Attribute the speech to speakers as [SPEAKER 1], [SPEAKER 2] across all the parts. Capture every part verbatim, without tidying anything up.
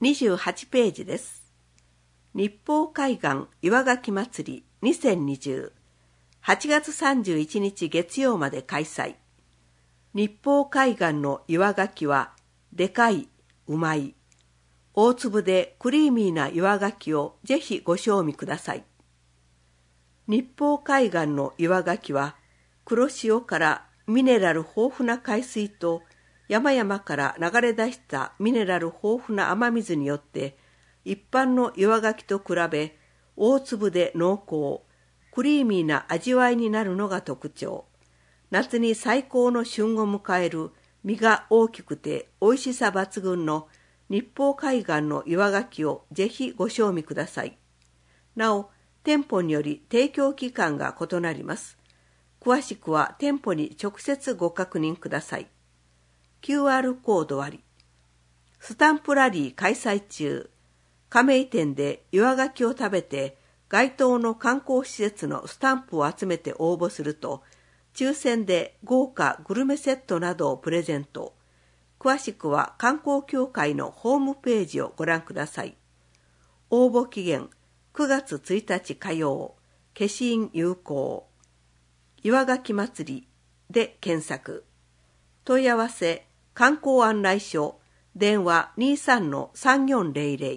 [SPEAKER 1] にじゅうはちページです。日報海岸岩牡蠣祭りにせんにじゅうはちがつさんじゅういちにち月曜まで開催。日報海岸の岩牡蠣はでかい、うまい。大粒でクリーミーな岩牡蠣をぜひご賞味ください。日報海岸の岩牡蠣は黒潮からミネラル豊富な海水と山々から流れ出したミネラル豊富な雨水によって一般の岩牡蠣と比べ大粒で濃厚、クリーミーな味わいになるのが特徴。夏に最高の旬を迎える身が大きくて美味しさ抜群の日報海岸の岩牡蠣をぜひご賞味ください。なお、店舗により提供期間が異なります。詳しくは店舗に直接ご確認ください。キューアール コードあり。スタンプラリー開催中。加盟店で岩牡蠣を食べて該当の観光施設のスタンプを集めて応募すると、抽選で豪華グルメセットなどをプレゼント。詳しくは観光協会のホームページをご覧ください。応募期限くがつついたち火曜、消印有効。岩牡蠣祭りで検索。問い合わせ観光案内所電話 にじゅうさんのさんよんゼロゼロ。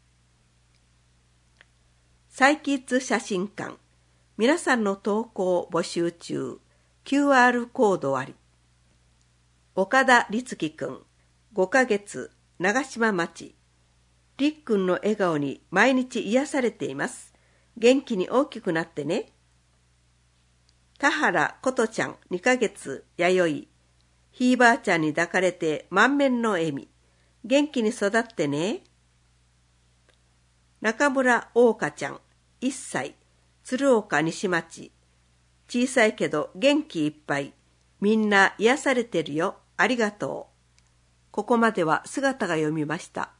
[SPEAKER 1] サイキッズ写真館。皆さんの投稿を募集中。キューアール コードあり。岡田律樹くん、ごかげつ、長島町。りっくんの笑顔に毎日癒されています。元気に大きくなってね。田原ことちゃん、にかげつ、弥生。ひいばあちゃんに抱かれて満面の笑み。元気に育ってね。中村大香ちゃん、いっさい。鶴岡西町。小さいけど元気いっぱい。みんな癒されてるよ。ありがとう。ここまでは姿が読みました。